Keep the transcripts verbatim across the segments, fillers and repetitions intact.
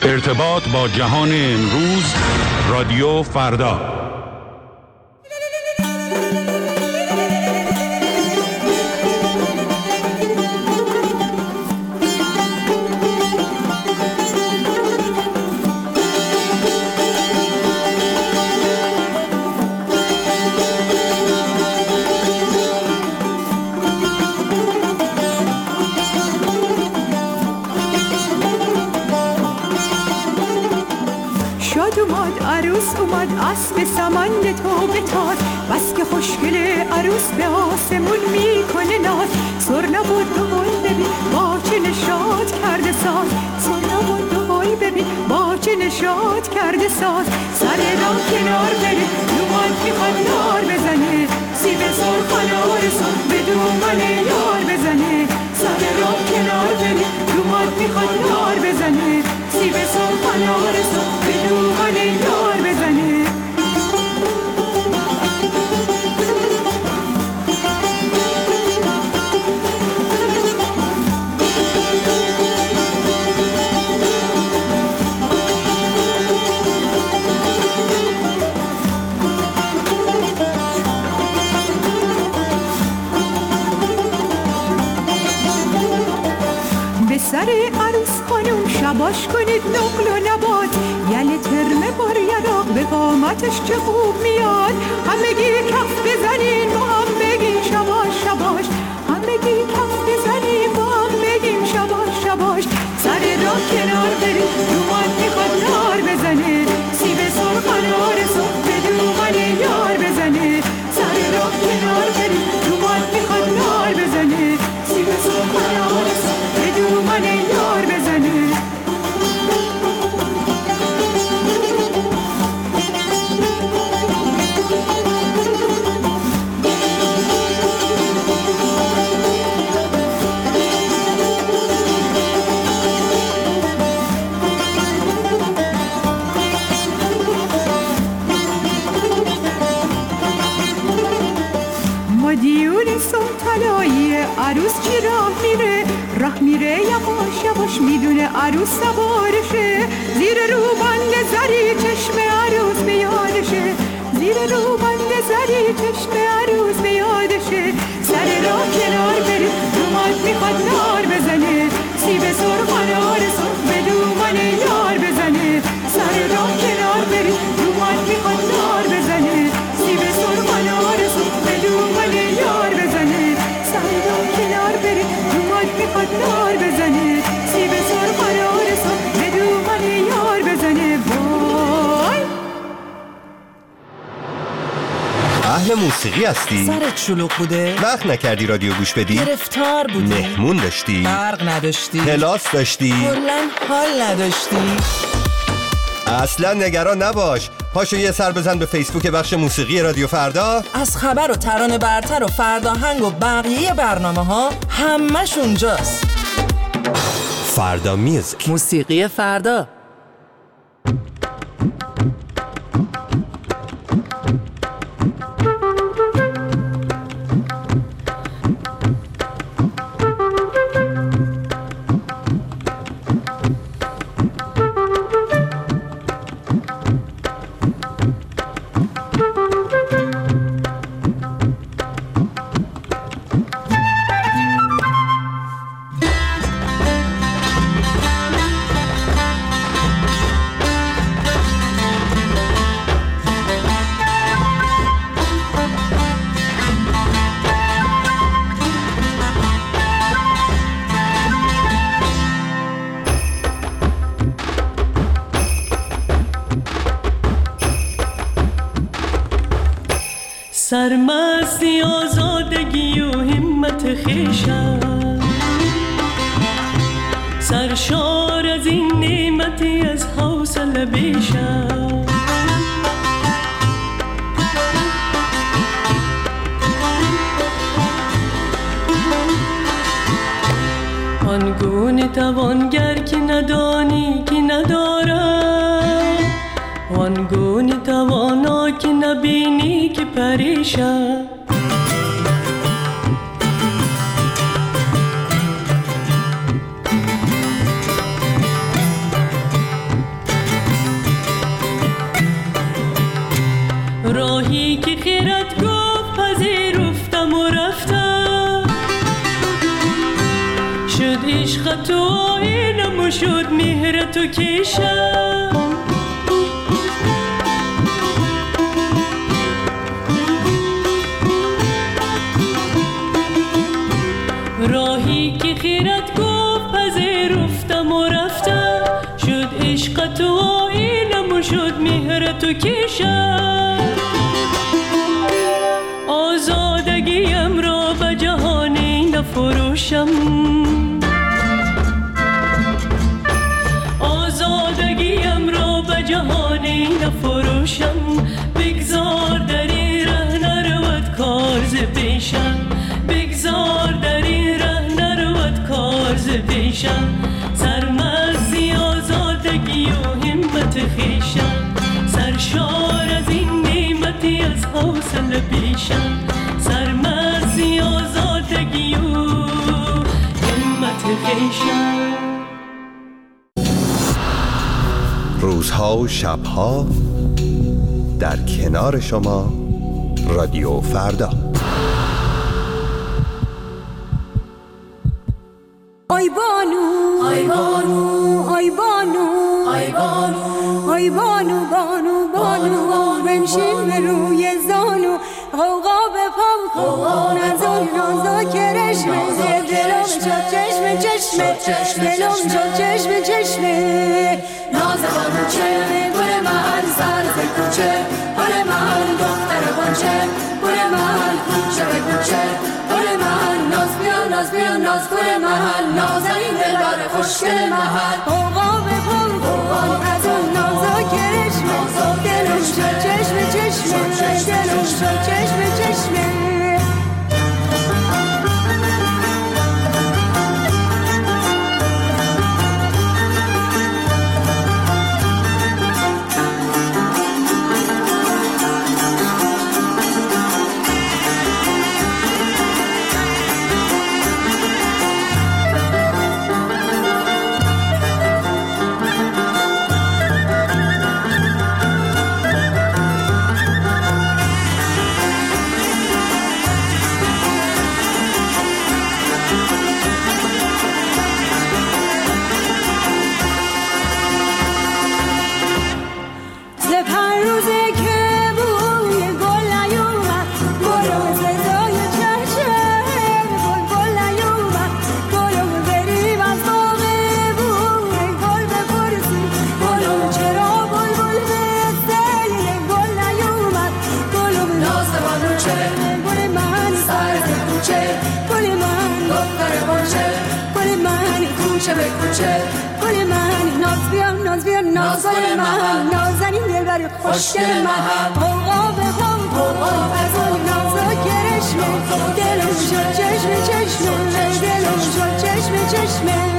ارتباط با جهان امروز، رادیو فردا. اومد اسب سمند تو بتاز، بس که خوشگل عروس به آسمون میکنه ناز. سرنا و دهل ببین با چه نشاط کرده ساز، سرنا و دهل ببین با چه نشاط کرده ساز. سر را کنار بره دومان میخواد دار بزنه، سیب سرخ آرزو به دومان یار بزنه. سر را کنار بره دومان میخواد دار بزنه، سیب سرخ آرزو به دومان یار بزنه. سر عروس خانم شباش کنید نقل و نبات، یل ترمه بار یراق به قامتش چه خوب میاد. همگی کف بزنین با هم بگیم شباش شباش، همگی کف بزنین با هم بگیم شباش شباش. سر را کنار بریم دومان میخواد نار بزنه، سیب سرخ آرزو به دومان یار بزنه. سر را کنار بریم دومان میخواد نار بزنه، سیب سرخ آرزو به دومان یار بزنه. مدیون سلطنایی عروس چی راه میره، راه میره یواش یواش میدونه عروس سوارشه. زیر روبند زری چشم عروس بیادشه، زیر روبند زری چشم عروس بیادشه. سر راه کنار بره دومان میخواد نار بزنه، سیب سرخ آرزو به دومان یار بزنه. سر راه کنار بره دومان میخواد نار بزنه، سیب سرخ آرزو به دومان یار بزنه. سر راه کنار بره دومان میخواد نار بزنه، سیب سرخ آرزو به دومان یار بزنه. وای اهل موسیقی هستی؟ سرت شلوغ بوده؟ وقت نکردی رادیو گوش بدی؟ گرفتار بودی؟ مهمون داشتی؟ برق نداشتی؟ کلاس داشتی؟ کلاً حال نداشتی؟ اصلا نگران نباش، پاشو یه سر بزن به فیسبوک بخش موسیقی رادیو فردا. از خبر و ترانه برتر و فرداهنگ و بقیه برنامه ها همش اونجاست. فردا میوزیک، موسیقی فردا. سرمستی آزادگی و همت خویشم، سرشار از این نعمتی از حوصله بیشم. آنگونه توانگر که ندانی که ندارد، آنگونه توانا که نبینی که پریشان. راهی که خیرت گفت پذیرفتم و رفتم، شد عشق تو آینم و شد مهر تو کشم. راهی که خیرت گفت پذیرفتم و رفتم، شد عشق تو آینم و شد مهر تو کشم. آزادگیم را به جهانی نفروشم، آزادگیم را به جهانی نفروشم. بگذار در این ره نرود کار ز پیشم، بگذار در این ره نرود کار ز پیشم. سرمستی آزادگی و همت خویشم، سرشار از این نعمتی از حوصله پیشم. سرمستی آزادگی و همت خویشم. روزها و شبها در کنار شما رادیو فردا. آی بانو آی بانو آی بانو آی بانو آی بانو بانو بانو بنشین به روی زانو، غوغا به پام کن از اون نازا کرشمه، دلم شد چشم چشمه، دلم شد چشم چشمه. ناز بانو چه گل من سر ز کوچه، گل من دختر بانچه، گل من کوچه به کوچه، گل من ناز بیا ناز بیا ناز گل من، نازنین دلبر خوشگل من. غوغا به پام کن از اون نازا کرشمه، دلم شد چشم چشمه، دلم شد چشم چشمه. خوشگل من غوغا به هم غوغا از اون نازا کرشمه، دلم شد چشم چشمه، دلم شد چشم چشمه.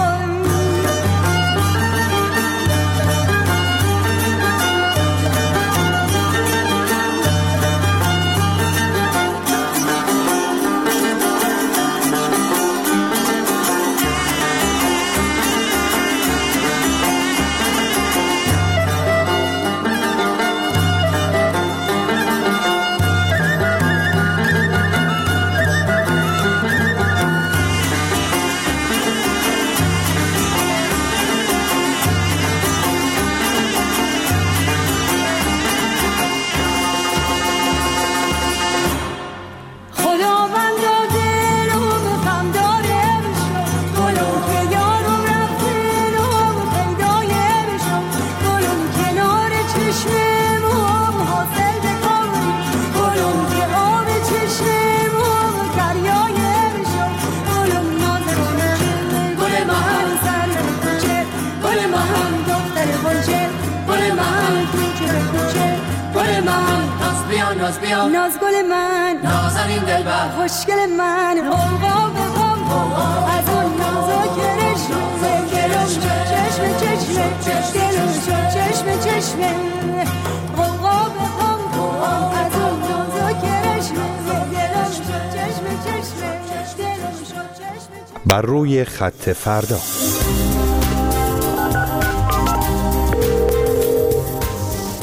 ناز گل من نازنین دلبر خوشگل من، غوغا به پام از اون نازا کرشمه، دلم شد چشم چشمه، دلم شد چشم چشمه. غوغا به پام از اون نازا کرشمه، دلم شد چشم چشمه، دلم شد چشم چشمه. بر روی خط فردا. این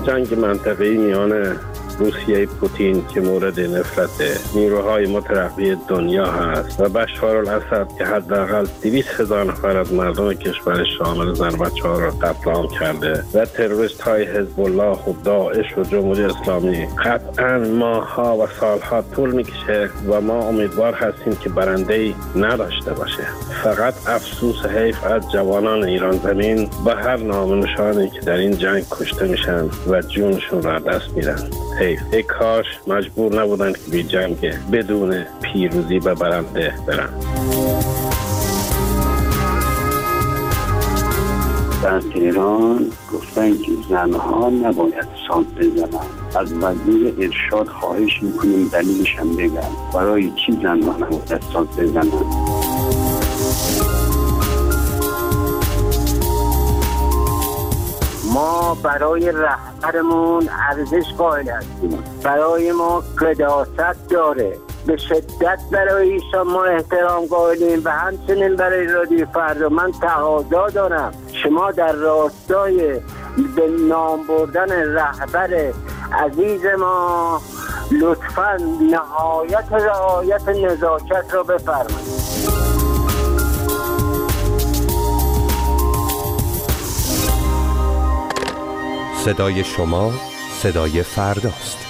جنگ منطقه‌ای میان روسیه پوتین که مورد نفرت نیروهای مترقی دنیا هست و بشار الاسد که حداقل دویست هزار نفر از مردم کشور شامل زن و بچه‌ها را قتل عام کرده و تروریست های حزب الله و داعش و جمهوری اسلامی، قطعا ماه‌ها و سالها طول میکشه و ما امیدوار هستیم که برنده‌ای نداشته باشه. فقط افسوس حیف از جوانان ایران زمین و هر نام نشانی که در این جنگ کشته میشن و جونشون را دست میدن. حیف. ای کاش مجبور نبودن که بی جنگ بدون پیروزی به برنده برن. در تهران گفتن که زنها نباید ساز بزنن. از وزیر ارشاد خواهش میکنیم دلیلش هم بگن برای چی زنها نباید ساز بزنن. ما برای رهبرمون ارزش قائل هستیم، برای ما قداست داره، به شدت برای ایشان ما احترام قائلیم و همچنین برای رادیو فردا من تقاضا دارم شما در راستای به نام بردن رهبر عزیز ما لطفاً نهایت رعایت نزاکت را بفرمایید. صدای شما صدای فرداست.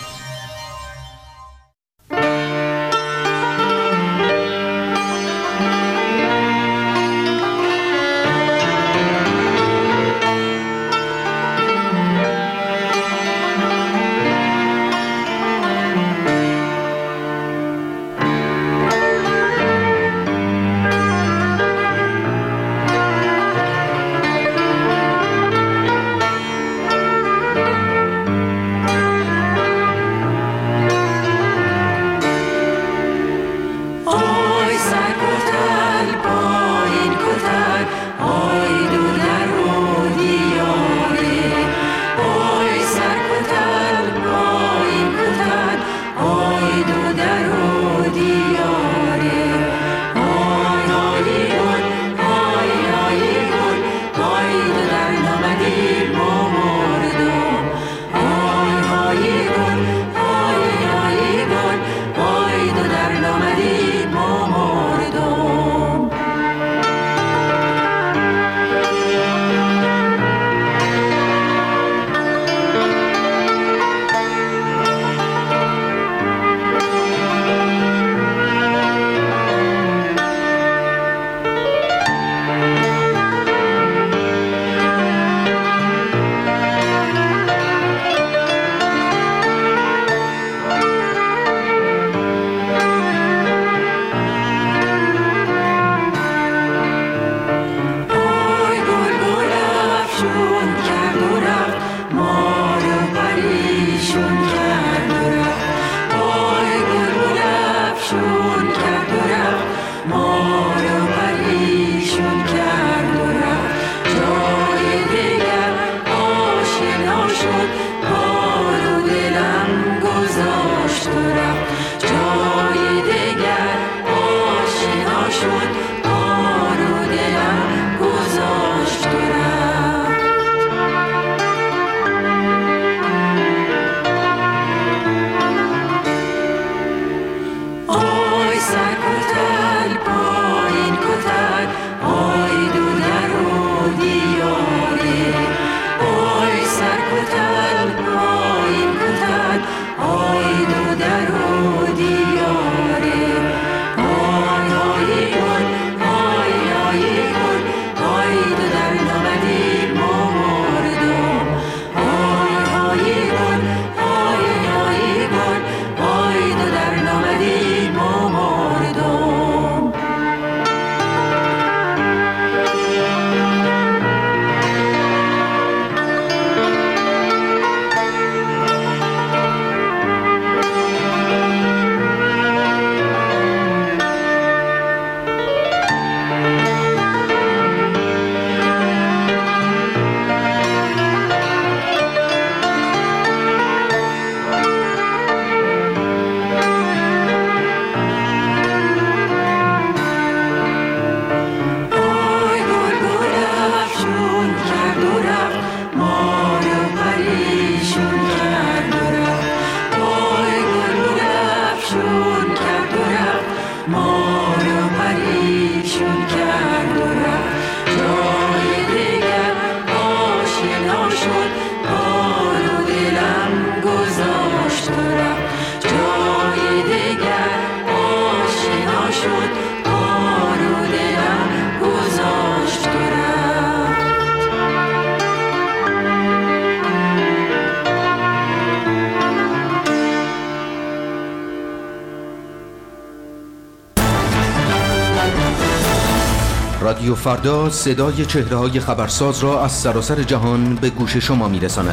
رادیو فردا صدای چهره‌های خبرساز را از سراسر جهان به گوش شما می‌رساند.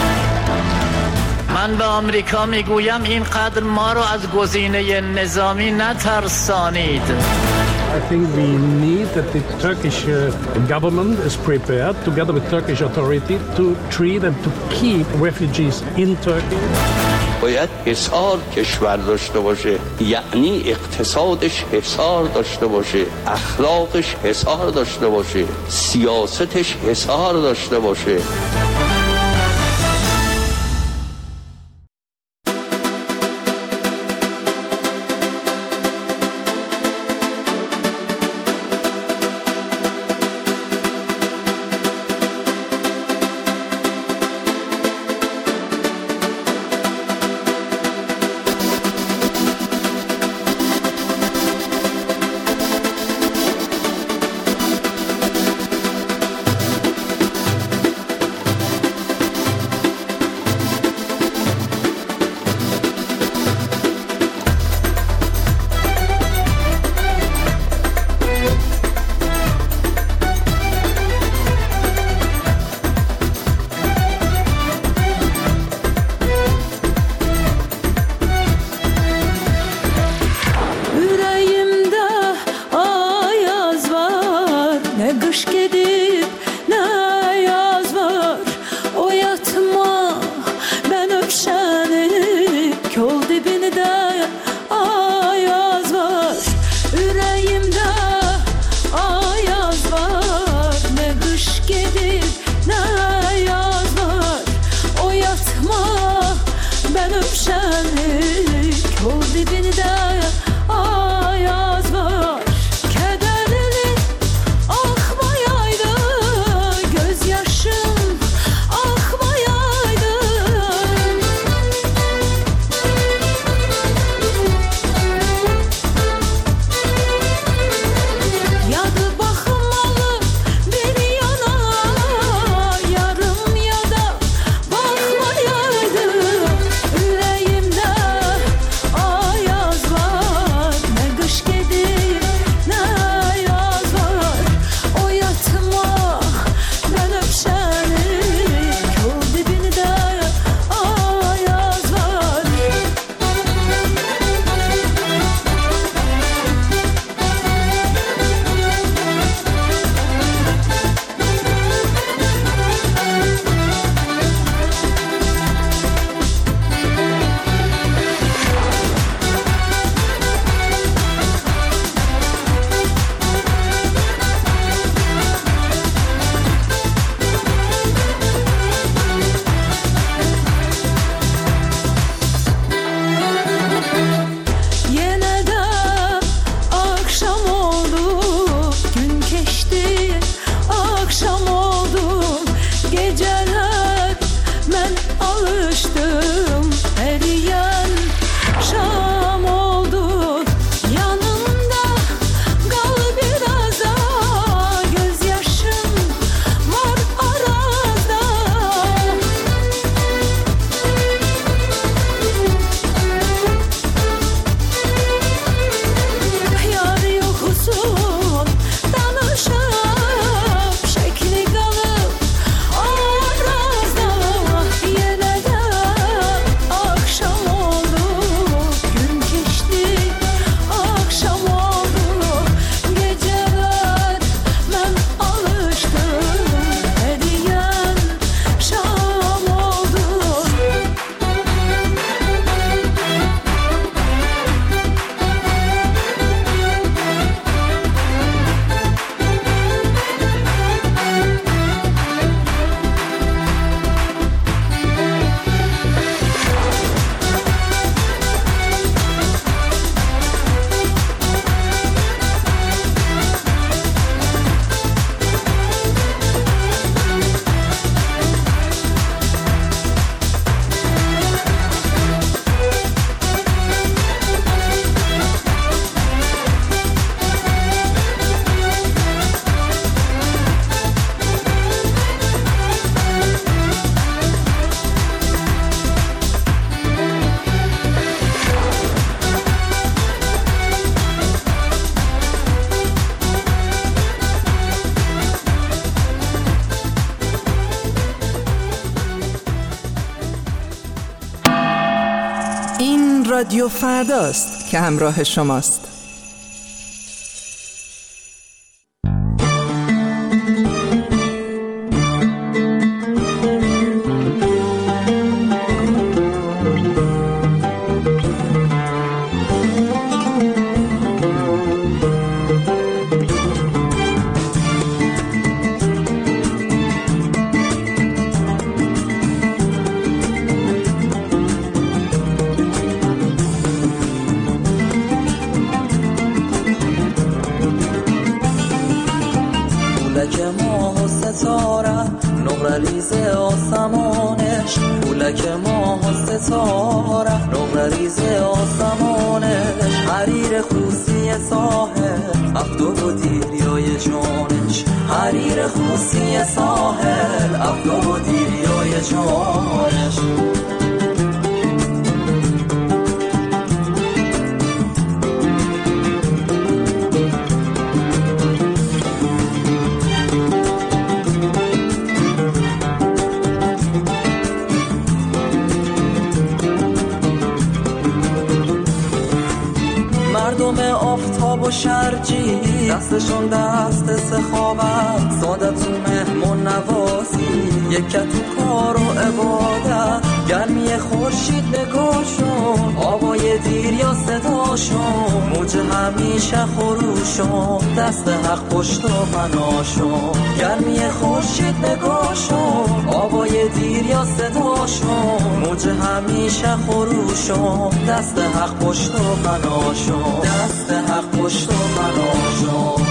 من به آمریکا میگویم اینقدر ما رو از گزینه نظامی نترسانید. I think we need that the Turkish uh, government is prepared together with Turkish authority to treat and to keep refugees in Turkey. باید حصار کشور داشته باشه، یعنی اقتصادش حصار داشته باشه، اخلاقش حصار داشته باشه، سیاستش حصار داشته باشه. رادیو فرداست که همراه شماست. شرجی دستشون دست سخاوت سادتون مهمون نوازی یکت تو کار و عبادت گرمی خورشید نگاشون آوای دیر یا صداشون موج همیشه خروشون دست حق پشت و پناشون گرمی خورشید نگاشون آوای دیر یا صداشون موج همیشه خروشون دست حق پشت و پناشون دست حق پشت و پناشون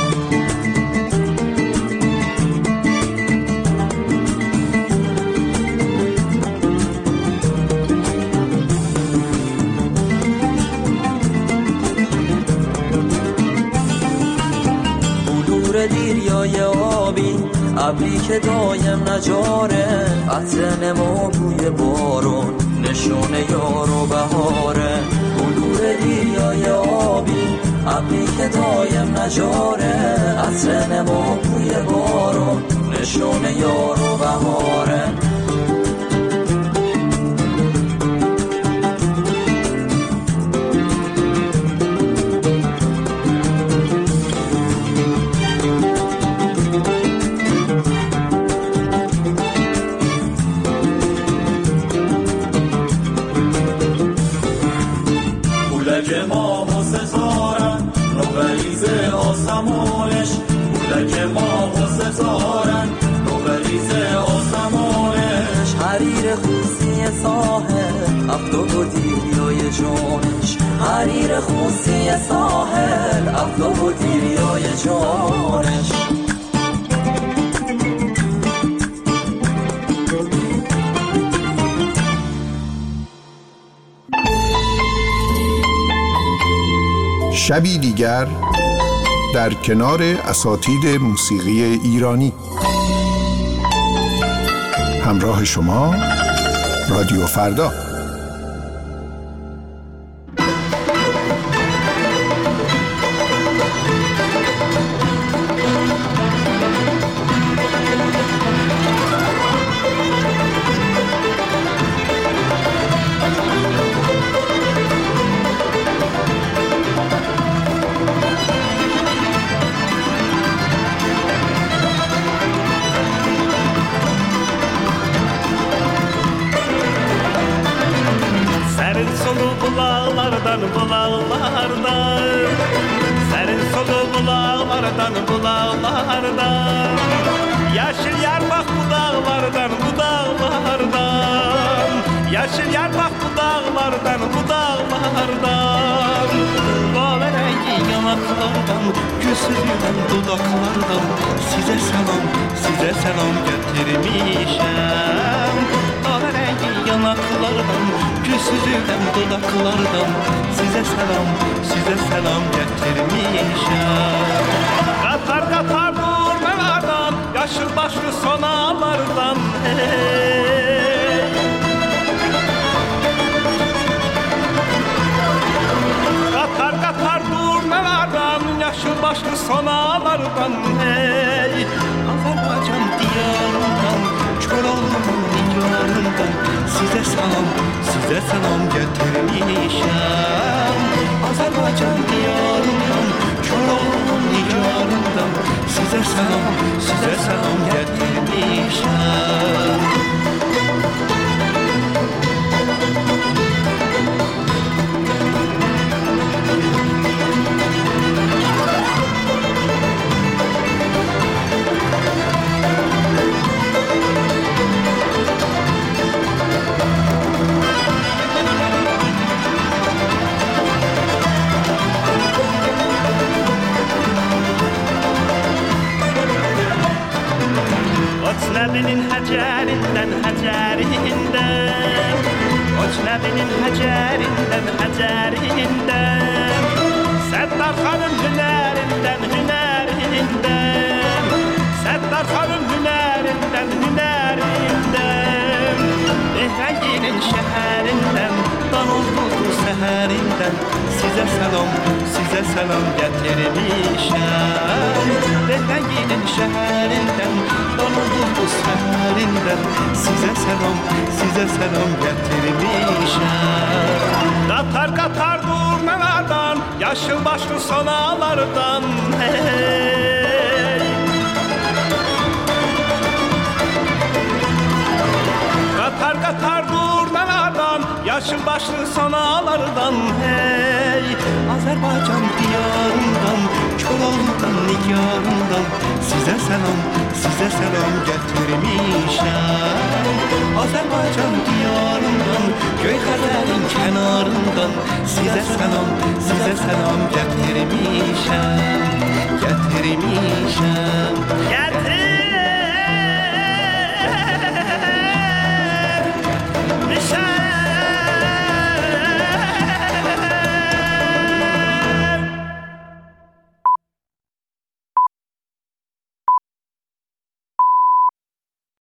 دیریای آبی ابری که دایم نجاره عطر نما بوی بارون نشونه یار و بهاره بلور دیریای آبی ابری که دایم نجاره عطر نما بوی بارون نشونه یار و بهاره حریر خوسی ساحل افتاب و دیریای جانش حریر خوسی ساحل افتاب و دیریای جانش شبی دیگر در کنار اساتید موسیقی ایرانی همراه شما رادیو فردا. Yeşil yer bak bu dağlardan, bu dağlardan. Yeşil yer bak bu dağlardan, bu dağlardan. Kahverengi yanaklardan, güzülen dudaklardan. Size selam, size selam getirmişem. Kahverengi yanaklardan, güzülen dudaklardan. Size selam, size selam getirmişem. Katar katar durmalardan, yaşıl başlı sonalardan hey. Katar katar durmalardan, yaşıl başlı sonalardan hey. Azerbaycan diyarından, Köroğlu'nun diyarından. Size selam, size selam getirin. getirmişəm Azərbaycan diyarından, Koroğlunun nigarından Sizə salam, sizə salam getirmişəm Nəbinin həcərindən, həcərindən Qoç Nəbinin həcərindən, həcərindən Səddar xanım hünərindən, hünərindən Səddar xanım hünərindən, hünərindən Behrənginin şəhərindən, Danozluqlu səhərindən Sizə salam, sizə salam gətirmişəm Behrənginin şəhərindən, Danozluqlu səhərindən Sizə salam, sizə salam gətirmişəm Qatar qatar durnalardan, yaşıl başlı sonalardan hey. Qatar qatar durnalardan, yaşıl başlı sonalardan hey. Azərbaycan diyarından, Koroğlunun nigarından Sizə salam, sizə salam gətirmişəm Azərbaycan diyarından, Göyxəzərin kənarından Sizə salam, sizə salam gətirmişəm Gətirmişəm Gətir